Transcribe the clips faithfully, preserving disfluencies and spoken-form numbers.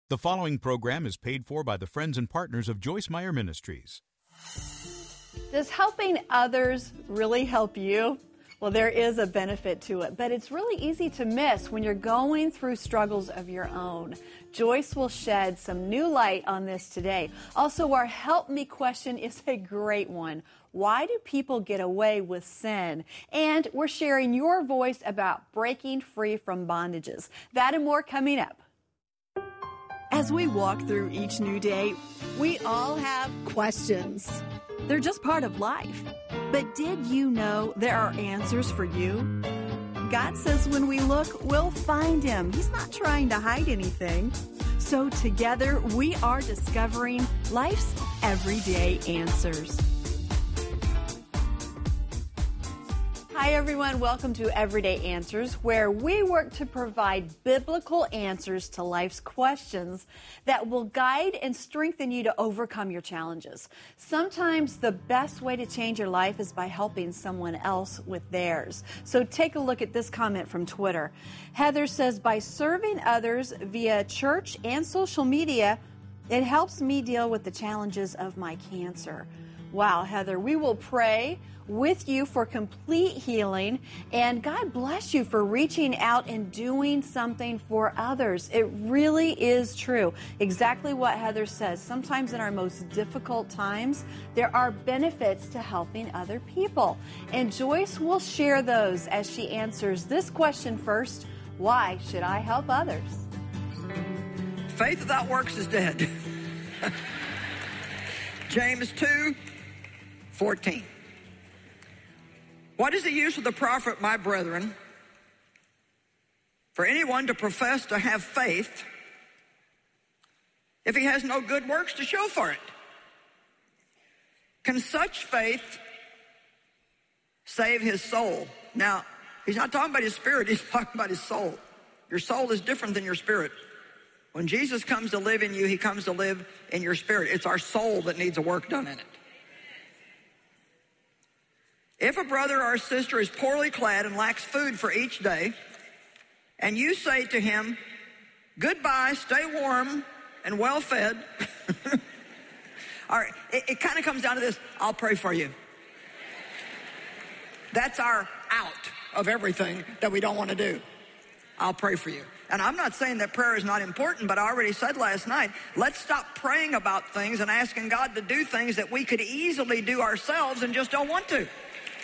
The following program is paid for by the friends and partners of Joyce Meyer Ministries. Does helping others really help you? Well, there is a benefit to it, but it's really easy to miss when you're going through struggles of your own. Joyce will shed some new light on this today. Also, our Help Me question is a great one. Why do people get away with sin? And we're sharing your voice about breaking free from bondages. That and more coming up. As we walk through each new day, we all have questions. They're just part of life. But did you know there are answers for you? God says when we look, we'll find Him. He's not trying to hide anything. So together, we are discovering life's everyday answers. Hi, everyone. Welcome to Everyday Answers, where we work to provide biblical answers to life's questions that will guide and strengthen you to overcome your challenges. Sometimes the best way to change your life is by helping someone else with theirs. So take a look at this comment from Twitter. Heather says, by serving others via church and social media, it helps me deal with the challenges of my cancer. Wow, Heather, we will pray with you for complete healing, and God bless you for reaching out and doing something for others. It really is true. Exactly what Heather says. Sometimes in our most difficult times, there are benefits to helping other people. And Joyce will share those as she answers this question first. Why should I help others? Faith without works is dead. James two fourteen. What is the use of the prophet, my brethren, for anyone to profess to have faith if he has no good works to show for it? Can such faith save his soul? Now, he's not talking about his spirit, he's talking about his soul. Your soul is different than your spirit. When Jesus comes to live in you, he comes to live in your spirit. It's our soul that needs a work done in it. If a brother or sister is poorly clad and lacks food for each day, and you say to him, goodbye, stay warm and well fed, all right, it, it kind of comes down to this, I'll pray for you. That's our out of everything that we don't want to do. I'll pray for you. And I'm not saying that prayer is not important, but I already said last night, let's stop praying about things and asking God to do things that we could easily do ourselves and just don't want to.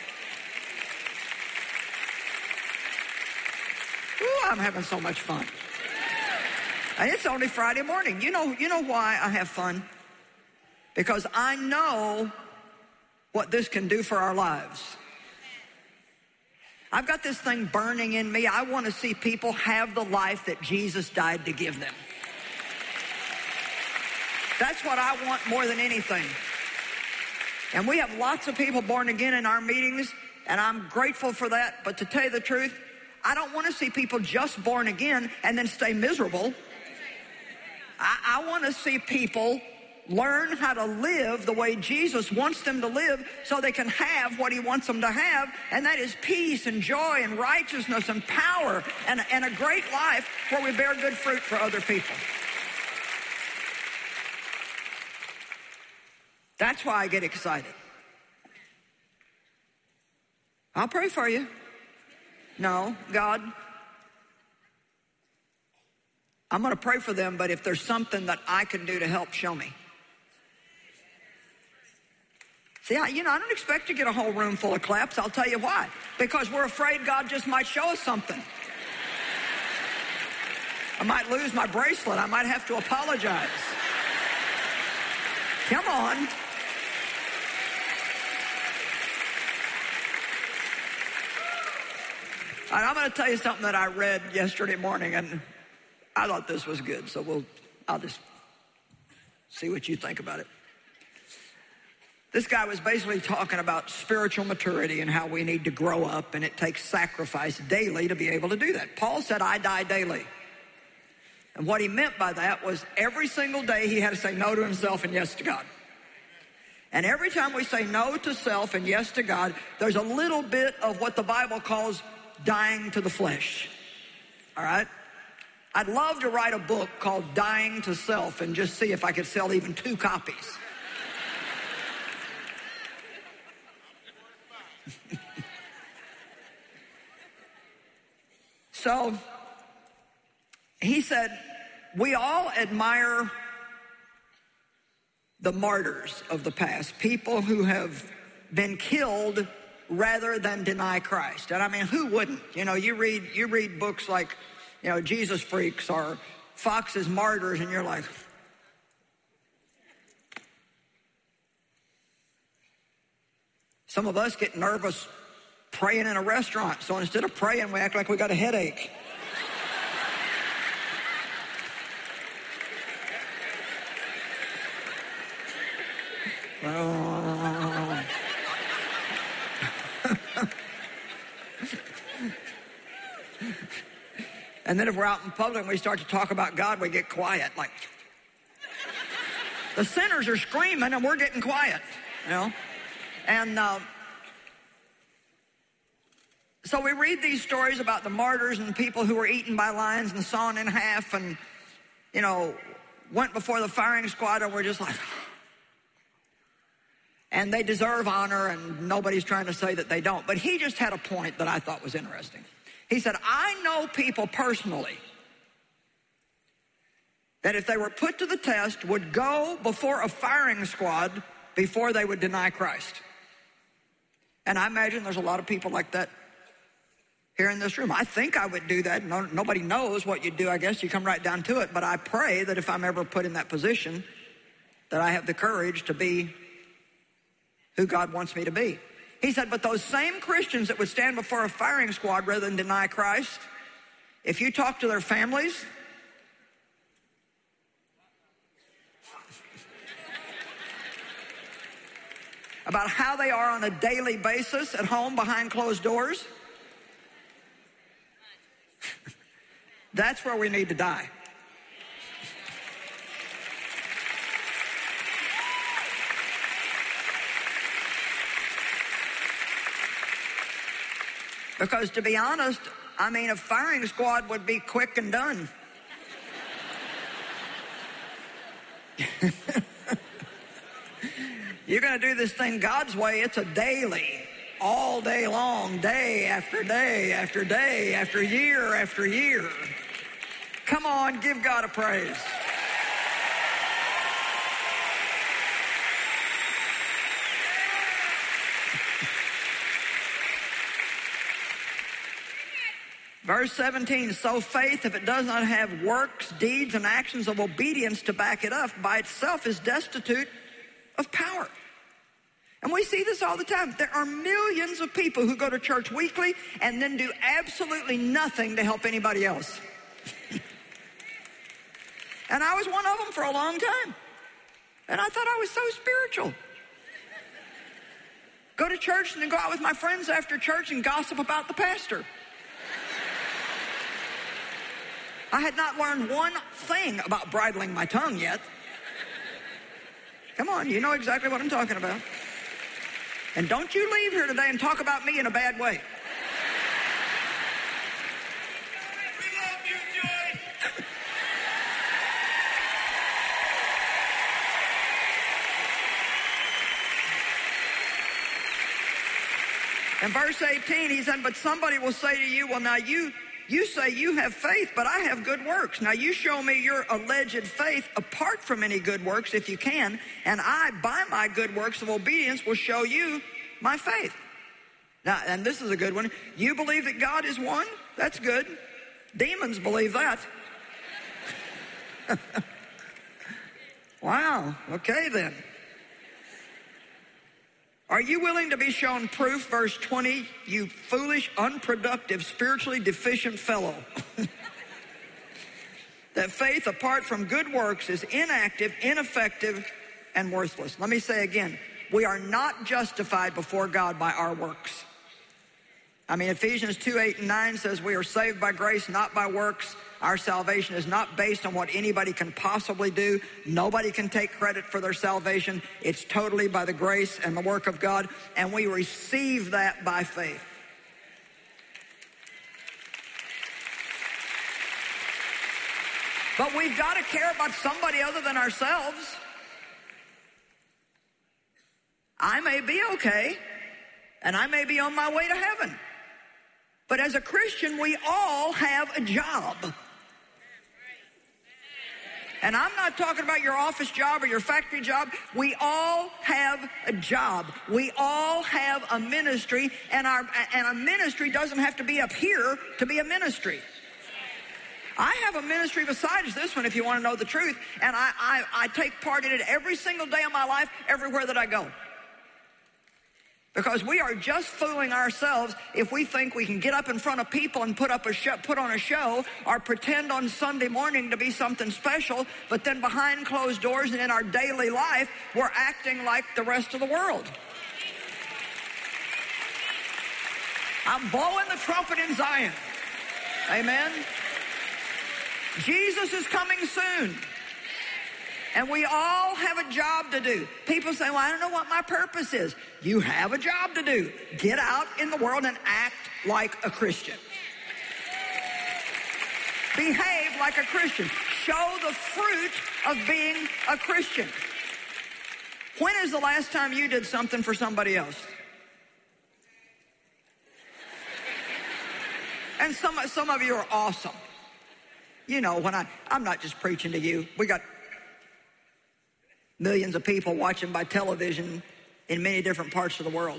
Ooh, I'm having so much fun. And it's only Friday morning. You know, you know why I have fun? Because I know what this can do for our lives. I've got this thing burning in me. I want to see people have the life that Jesus died to give them. That's what I want more than anything. And we have lots of people born again in our meetings, and I'm grateful for that. But to tell you the truth, I don't want to see people just born again and then stay miserable. I, I want to see people learn how to live the way Jesus wants them to live so they can have what he wants them to have, and that is peace and joy and righteousness and power and, and a great life where we bear good fruit for other people. That's why I get excited. I'll pray for you. No, God, I'm going to pray for them, but if there's something that I can do to help, show me. See, I, you know, I don't expect to get a whole room full of claps. I'll tell you why. Because we're afraid God just might show us something. I might lose my bracelet. I might have to apologize. Come on. I'm going to tell you something that I read yesterday morning, and I thought this was good, so we'll, I'll just see what you think about it. This guy was basically talking about spiritual maturity and how we need to grow up, and it takes sacrifice daily to be able to do that. Paul said, I die daily. And what he meant by that was every single day he had to say no to himself and yes to God. And every time we say no to self and yes to God, there's a little bit of what the Bible calls dying to the flesh. All right? I'd love to write a book called Dying to Self and just see if I could sell even two copies. So he said, we all admire the martyrs of the past, people who have been killed rather than deny Christ. And I mean, who wouldn't? You know, you read you read books like, you know, Jesus Freaks or Fox's Martyrs, and you're like, some of us get nervous praying in a restaurant. So instead of praying, we act like we got a headache. And then if we're out in public and we start to talk about God, we get quiet. Like, the sinners are screaming and we're getting quiet, you know? And uh, so we read these stories about the martyrs and people who were eaten by lions and sawn in half and, you know, went before the firing squad, and we're just like, and they deserve honor, and nobody's trying to say that they don't. But he just had a point that I thought was interesting. He said, I know people personally that if they were put to the test would go before a firing squad before they would deny Christ. And I imagine there's a lot of people like that here in this room. I think I would do that. No, nobody knows what you do. I guess you come right down to it. But I pray that if I'm ever put in that position, that I have the courage to be who God wants me to be. He said, but those same Christians that would stand before a firing squad rather than deny Christ, if you talk to their families, about how they are on a daily basis at home behind closed doors, that's where we need to die. Because to be honest, I mean, a firing squad would be quick and done. You're going to do this thing God's way. It's a daily, all day long, day after day after day after year after year. Come on, give God a praise. Verse seventeen, so faith, if it does not have works, deeds, and actions of obedience to back it up, by itself is destitute of power. And we see this all the time. There are millions of people who go to church weekly and then do absolutely nothing to help anybody else. And I was one of them for a long time. And I thought I was so spiritual. Go to church and then go out with my friends after church and gossip about the pastor. I had not learned one thing about bridling my tongue yet. Come on, you know exactly what I'm talking about. And don't you leave here today and talk about me in a bad way. We love you, Joyce. In verse eighteen, he said, but somebody will say to you, well, now you You say you have faith, but I have good works. Now you show me your alleged faith apart from any good works if you can, and I, by my good works of obedience, will show you my faith. Now, and this is a good one. You believe that God is one? That's good. Demons believe that. Wow. Okay then. Are you willing to be shown proof, verse twenty, you foolish, unproductive, spiritually deficient fellow, that faith apart from good works is inactive, ineffective, and worthless? Let me say again, we are not justified before God by our works. I mean, Ephesians two, eight, and nine says we are saved by grace, not by works. Our salvation is not based on what anybody can possibly do. Nobody can take credit for their salvation. It's totally by the grace and the work of God, and we receive that by faith. But we've got to care about somebody other than ourselves. I may be okay, and I may be on my way to heaven. But as a Christian, we all have a job. And I'm not talking about your office job or your factory job. We all have a job. We all have a ministry, and our and a ministry doesn't have to be up here to be a ministry. I have a ministry besides this one, if you want to know the truth, and I, I, I take part in it every single day of my life, everywhere that I go. Because we are just fooling ourselves if we think we can get up in front of people and put up a show, put on a show, or pretend on Sunday morning to be something special, but then behind closed doors and in our daily life, we're acting like the rest of the world. I'm blowing the trumpet in Zion. Amen. Jesus is coming soon. And we all have a job to do. People say, well, I don't know what my purpose is. You have a job to do. Get out in the world and act like a Christian. Behave like a Christian. Show the fruit of being a Christian. When is the last time you did something for somebody else? And some, some of you are awesome. You know, when I, I'm not just preaching to you. We got millions of people watching by television in many different parts of the world.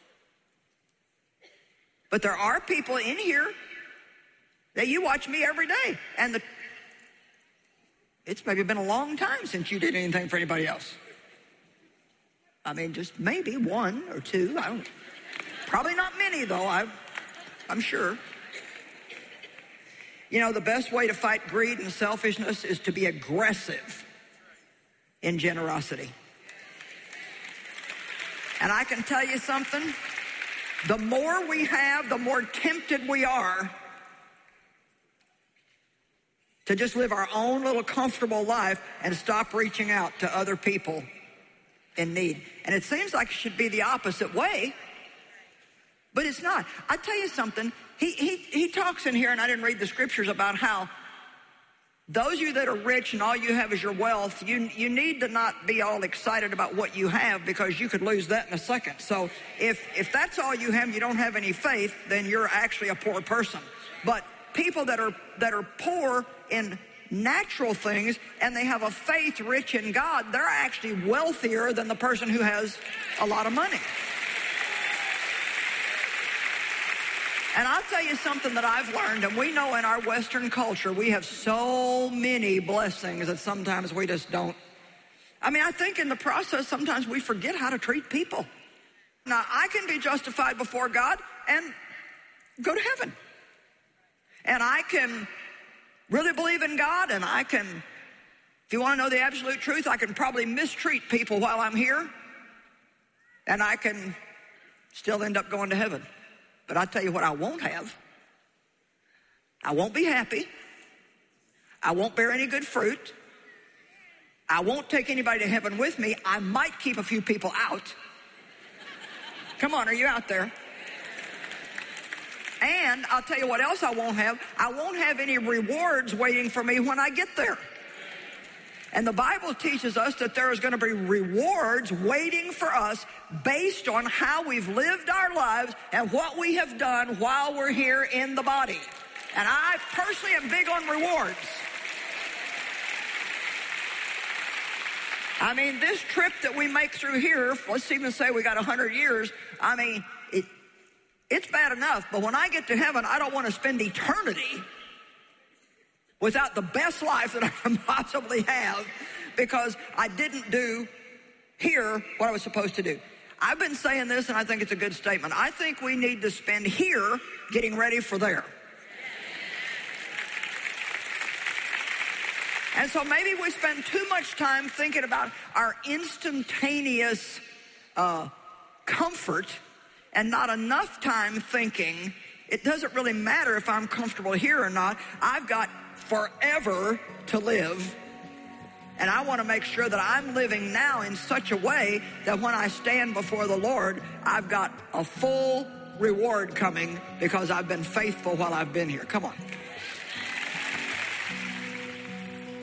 But there are people in here that you watch me every day. And the, it's maybe been a long time since you did anything for anybody else. I mean, just maybe one or two. I don't, probably not many, though, I, I'm sure. You know, the best way to fight greed and selfishness is to be aggressive in generosity. And I can tell you something, the more we have, the more tempted we are to just live our own little comfortable life and stop reaching out to other people in need. And it seems like it should be the opposite way, but it's not. I tell you something, he, he, he talks in here, and I didn't read the scriptures, about how those of you that are rich and all you have is your wealth, you, you need to not be all excited about what you have, because you could lose that in a second. So if, if that's all you have and you don't have any faith, then you're actually a poor person. But people that are, that are poor in natural things and they have a faith rich in God, they're actually wealthier than the person who has a lot of money. And I'll tell you something that I've learned, and we know in our Western culture, we have so many blessings that sometimes we just don't. I mean, I think in the process, sometimes we forget how to treat people. Now, I can be justified before God and go to heaven. And I can really believe in God, and I can, if you want to know the absolute truth, I can probably mistreat people while I'm here, and I can still end up going to heaven. But I'll tell you what I won't have. I won't be happy. I won't bear any good fruit. I won't take anybody to heaven with me. I might keep a few people out. Come on, are you out there? And I'll tell you what else I won't have. I won't have any rewards waiting for me when I get there. And the Bible teaches us that there is going to be rewards waiting for us based on how we've lived our lives and what we have done while we're here in the body. And I personally am big on rewards. I mean, this trip that we make through here, let's even say we got one hundred years, I mean, it, it's bad enough. But when I get to heaven, I don't want to spend eternity without the best life that I can possibly have, because I didn't do here what I was supposed to do. I've been saying this, and I think it's a good statement. I think we need to spend here getting ready for there. And so maybe we spend too much time thinking about our instantaneous uh, comfort and not enough time thinking, it doesn't really matter if I'm comfortable here or not. I've got forever to live, and I want to make sure that I'm living now in such a way that when I stand before the Lord, I've got a full reward coming because I've been faithful while I've been here. Come on.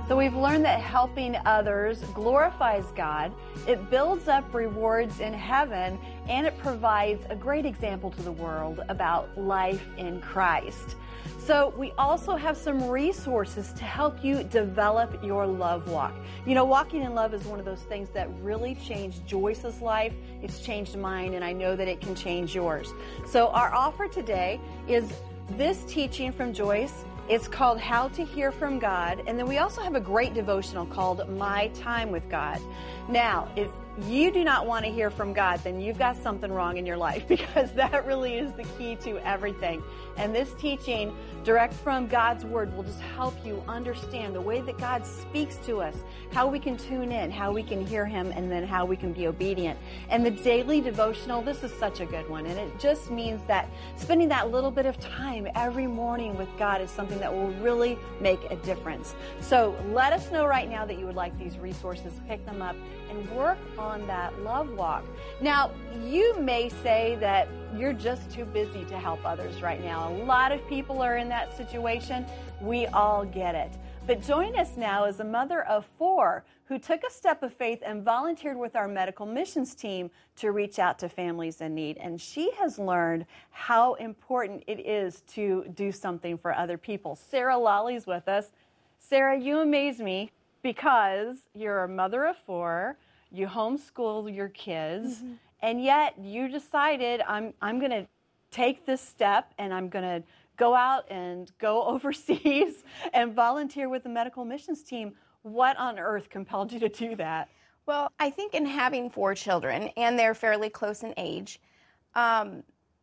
So we've learned that helping others glorifies God, it builds up rewards in heaven, and it provides a great example to the world about life in Christ. So we also have some resources to help you develop your love walk. You know, walking in love is one of those things that really changed Joyce's life. It's changed mine, and I know that it can change yours. So our offer today is this teaching from Joyce. It's called How to Hear from God. And then we also have a great devotional called My Time with God. Now, if you do not want to hear from God, then you've got something wrong in your life, because that really is the key to everything. And this teaching, direct from God's Word, will just help you understand the way that God speaks to us, how we can tune in, how we can hear Him, and then how we can be obedient. And the daily devotional, this is such a good one. And it just means that spending that little bit of time every morning with God is something that will really make a difference. So let us know right now that you would like these resources. Pick them up and work on that love walk. Now, you may say that you're just too busy to help others right now. A lot of people are in that situation. We all get it. But join us now as a mother of four who took a step of faith and volunteered with our medical missions team to reach out to families in need. And she has learned how important it is to do something for other people. Sarah Lawley's with us. Sarah, you amaze me because you're a mother of four, you homeschool your kids, mm-hmm. and yet you decided, I'm, I'm going to take this step and I'm going to go out and go overseas and volunteer with the medical missions team. What on earth compelled you to do that? Well, I think in having four children, and they're fairly close in age, um,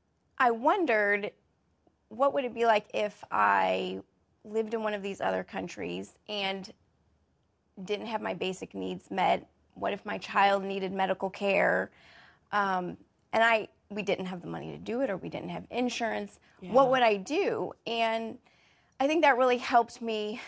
I wondered what would it be like if I lived in one of these other countries and didn't have my basic needs met. What if my child needed medical care, um, and I we didn't have the money to do it, or we didn't have insurance? Yeah. What would I do? And I think that really helped me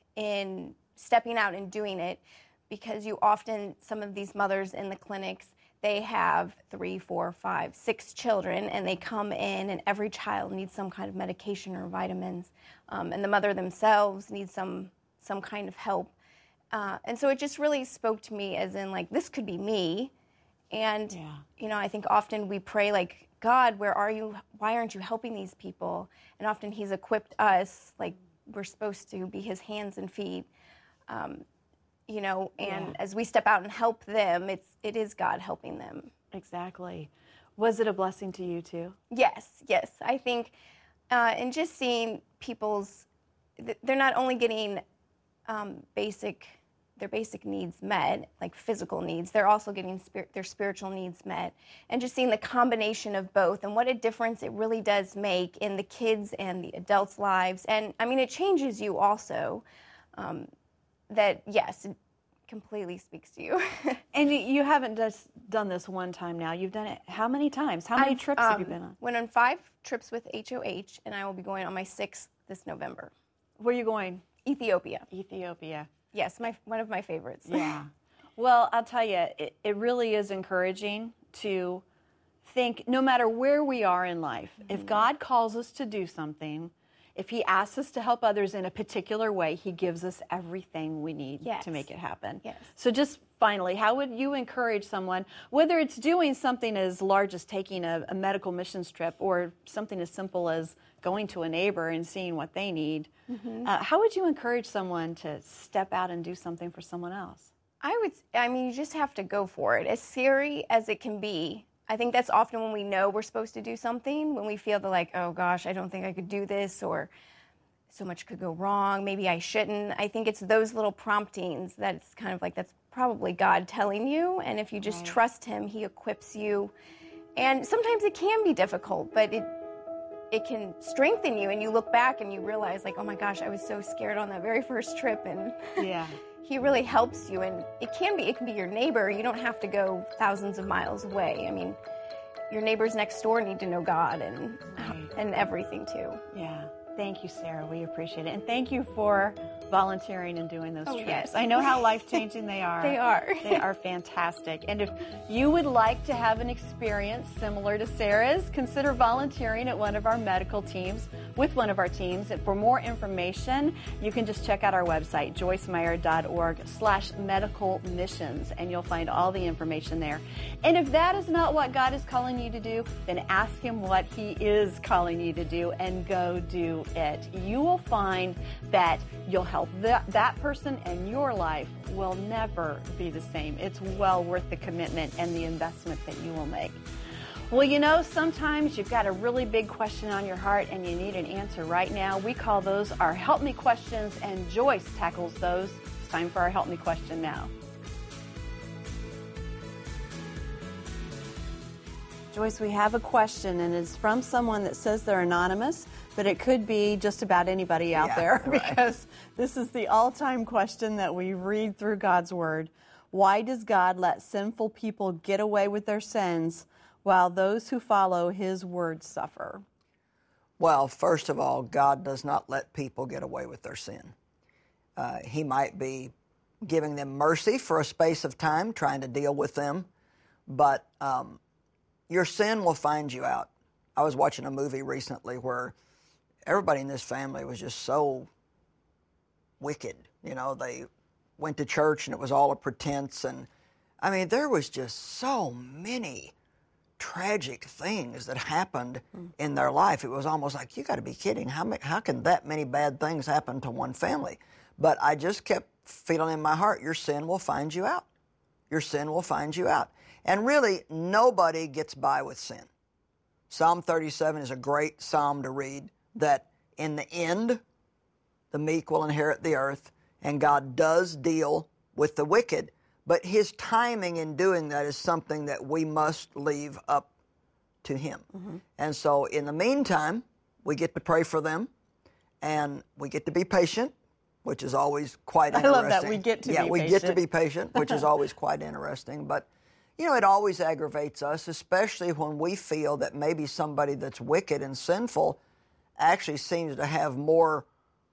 in stepping out and doing it, because you often, some of these mothers in the clinics, they have three, four, five, six children, and they come in, and every child needs some kind of medication or vitamins, um, and the mother themselves needs some some kind of help. Uh, and so it just really spoke to me as in, like, this could be me. And, yeah. you know, I think often we pray, like, God, where are you? Why aren't you helping these people? And often He's equipped us, like, we're supposed to be His hands and feet. Um, you know, and yeah. as we step out and help them, it's, it is God helping them. Exactly. Was it a blessing to you, too? Yes, yes. I think, uh, and just seeing people's, they're not only getting um, basic, their basic needs met, like physical needs, they're also getting spir- their spiritual needs met. And just seeing the combination of both and what a difference it really does make in the kids and the adults' lives. And, I mean, it changes you also. Um, that, yes, it completely speaks to you. And you, you haven't just done this one time now. You've done it how many times? How many I've, trips um, have you been on? Went on five trips with H O H, and I will be going on my sixth this November. Where are you going? Ethiopia. Ethiopia. Yes, my one of my favorites. Yeah. Well, I'll tell you, it, it really is encouraging to think, no matter where we are in life, mm-hmm. if God calls us to do something, if He asks us to help others in a particular way, He gives us everything we need yes. to make it happen. Yes. So just finally, how would you encourage someone, whether it's doing something as large as taking a, a medical missions trip or something as simple as going to a neighbor and seeing what they need, mm-hmm. uh, how would you encourage someone to step out and do something for someone else? I would, I mean, you just have to go for it. As scary as it can be, I think that's often when we know we're supposed to do something, when we feel the like, oh gosh, I don't think I could do this, or so much could go wrong, maybe I shouldn't. I think it's those little promptings that it's kind of like, that's probably God telling you, and if you just right. trust Him, He equips you. And sometimes it can be difficult, but it it can strengthen you, and you look back and you realize, like, oh my gosh, I was so scared on that very first trip, and yeah. He really helps you. And it can be, it can be your neighbor. You don't have to go thousands of miles away. I mean, your neighbors next door need to know God and right. and everything too. Yeah. Thank you, Sarah. We appreciate it. And thank you for volunteering and doing those oh, trips. Yes. I know how life-changing they are. They are. They are fantastic. And if you would like to have an experience similar to Sarah's, consider volunteering at one of our medical teams. with one of our teams. And for more information, you can just check out our website, joyce meyer dot org slash medical missions, and you'll find all the information there. And if that is not what God is calling you to do, then ask Him what He is calling you to do and go do it. You will find that you'll help that, that person, and your life will never be the same. It's well worth the commitment and the investment that you will make. Well, you know, sometimes you've got a really big question on your heart and you need an answer right now. We call those our Help Me questions, and Joyce tackles those. It's time for our Help Me question now. Joyce, we have a question, and it's from someone that says they're anonymous, but it could be just about anybody out Yeah, there, right. because this is the all-time question that we read through God's Word. Why does God let sinful people get away with their sins while those who follow His Word suffer? Well, first of all, God does not let people get away with their sin. Uh, he might be giving them mercy for a space of time, trying to deal with them, but um, your sin will find you out. I was watching a movie recently where everybody in this family was just so wicked. You know, they went to church and it was all a pretense. And I mean, there was just so many tragic things that happened mm. in their life. It was almost like, you got to be kidding. How, ma- how can that many bad things happen to one family? But I just kept feeling in my heart, your sin will find you out. Your sin will find you out. And really, nobody gets by with sin. Psalm thirty-seven is a great psalm to read, that in the end, the meek will inherit the earth, and God does deal with the wicked, but His timing in doing that is something that we must leave up to Him. Mm-hmm. And so in the meantime, we get to pray for them, and we get to be patient, which is always quite interesting. I love that, we get to yeah, be we patient. Yeah, we get to be patient, which is always quite interesting. But, you know, it always aggravates us, especially when we feel that maybe somebody that's wicked and sinful actually seems to have more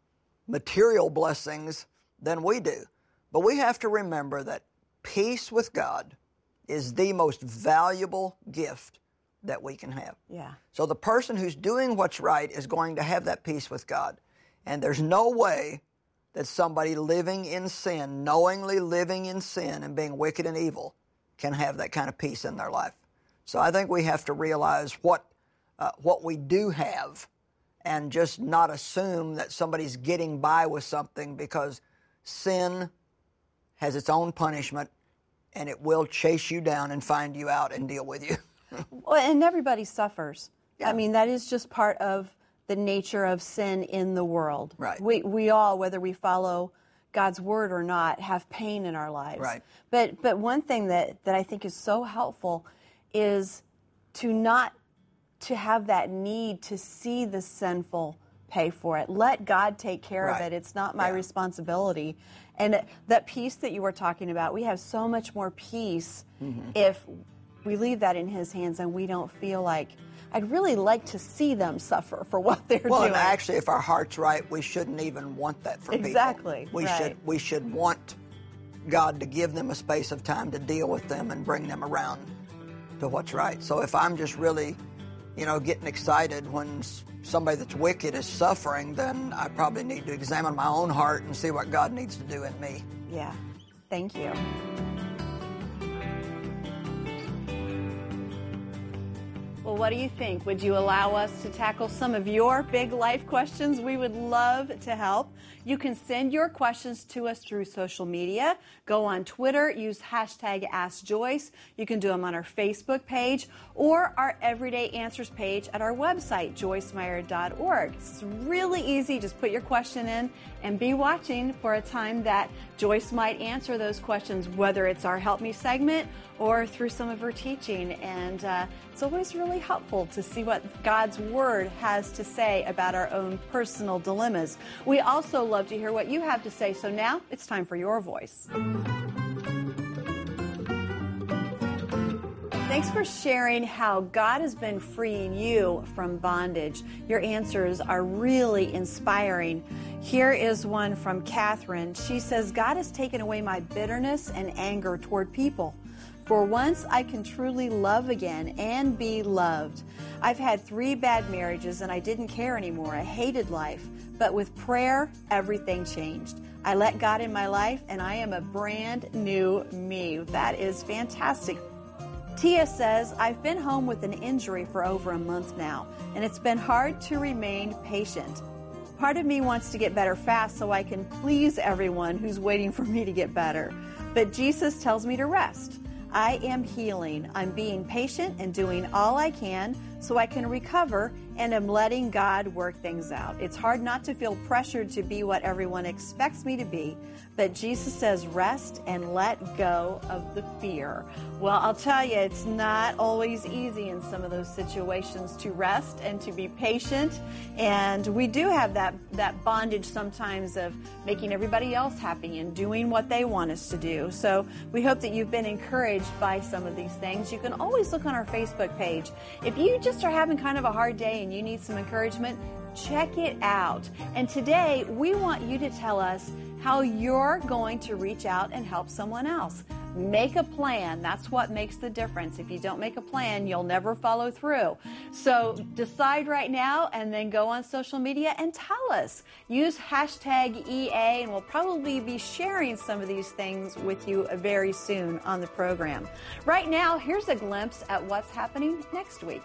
material blessings than we do. But we have to remember that peace with God is the most valuable gift that we can have. Yeah. So the person who's doing what's right is going to have that peace with God. And there's no way that somebody living in sin, knowingly living in sin and being wicked and evil, can have that kind of peace in their life. So I think we have to realize what uh, what we do have, and just not assume that somebody's getting by with something, because sin has its own punishment, and it will chase you down and find you out and deal with you. Well, and everybody suffers. Yeah. I mean, that is just part of the nature of sin in the world. Right. We we all, whether we follow God's Word or not, have pain in our lives. Right. But but one thing that, that I think is so helpful is to not to have that need to see the sinful pay for it. Let God take care Right. of it. It's not my Yeah. responsibility. And that peace that you were talking about, we have so much more peace mm-hmm. if we leave that in His hands and we don't feel like, I'd really like to see them suffer for what they're well, doing. Well, and actually, if our heart's right, we shouldn't even want that for exactly, people. We right. should we should want God to give them a space of time to deal with them and bring them around to what's right. So if I'm just really, you know, getting excited when somebody that's wicked is suffering, then I probably need to examine my own heart and see what God needs to do in me. Yeah. Thank you. Well, what do you think? Would you allow us to tackle some of your big life questions? We would love to help. You can send your questions to us through social media. Go on Twitter, use hashtag AskJoyce. You can do them on our Facebook page or our Everyday Answers page at our website, joyce meyer dot org. It's really easy. Just put your question in and be watching for a time that Joyce might answer those questions, whether it's our Help Me segment or through some of her teaching. And uh, it's always really helpful to see what God's Word has to say about our own personal dilemmas. We also love to hear what you have to say. So now it's time for your voice. Thanks for sharing how God has been freeing you from bondage. Your answers are really inspiring. Here is one from Catherine. She says, God has taken away my bitterness and anger toward people. For once, I can truly love again and be loved. I've had three bad marriages and I didn't care anymore. I hated life. But with prayer, everything changed. I let God in my life and I am a brand new me. That is fantastic. Tia says, I've been home with an injury for over a month now, and it's been hard to remain patient. Part of me wants to get better fast so I can please everyone who's waiting for me to get better. But Jesus tells me to rest. I am healing. I'm being patient and doing all I can so I can recover, and am letting God work things out. It's hard not to feel pressured to be what everyone expects me to be, but Jesus says rest and let go of the fear. Well, I'll tell you, it's not always easy in some of those situations to rest and to be patient, and we do have that, that bondage sometimes of making everybody else happy and doing what they want us to do. So we hope that you've been encouraged by some of these things. You can always look on our Facebook page. If you just are having kind of a hard day and you need some encouragement, check it out. And today we want you to tell us how you're going to reach out and help someone else. Make a plan. That's what makes the difference. If you don't make a plan, you'll never follow through. So decide right now and then go on social media and tell us. Use hashtag E A, and we'll probably be sharing some of these things with you very soon on the program. Right now, here's a glimpse at what's happening next week.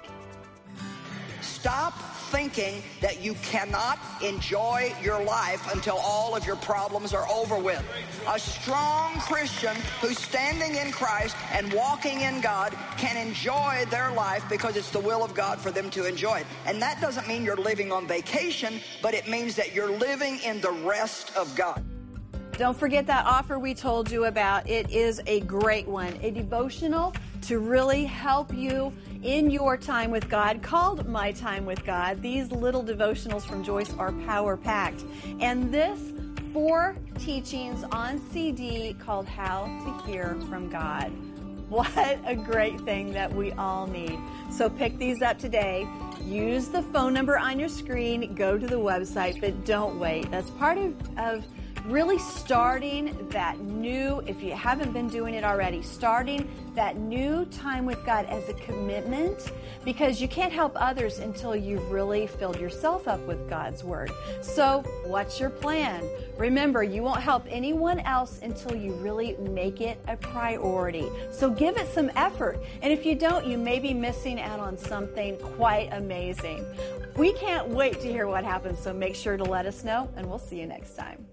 Stop thinking that you cannot enjoy your life until all of your problems are over with. A strong Christian who's standing in Christ and walking in God can enjoy their life because it's the will of God for them to enjoy it. And that doesn't mean you're living on vacation, but it means that you're living in the rest of God. Don't forget that offer we told you about. It is a great one, a devotional to really help you in your time with God, called My Time with God. These little devotionals from Joyce are power-packed. And this four teachings on C D called How to Hear from God. What a great thing that we all need. So pick these up today. Use the phone number on your screen. Go to the website, but don't wait. That's part of, of really starting that new, if you haven't been doing it already, starting that new time with God as a commitment, because you can't help others until you've really filled yourself up with God's Word. So what's your plan? Remember, you won't help anyone else until you really make it a priority. So give it some effort. And if you don't, you may be missing out on something quite amazing. We can't wait to hear what happens, so make sure to let us know, and we'll see you next time.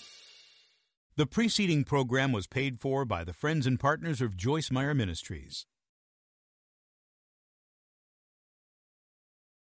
The preceding program was paid for by the friends and partners of Joyce Meyer Ministries.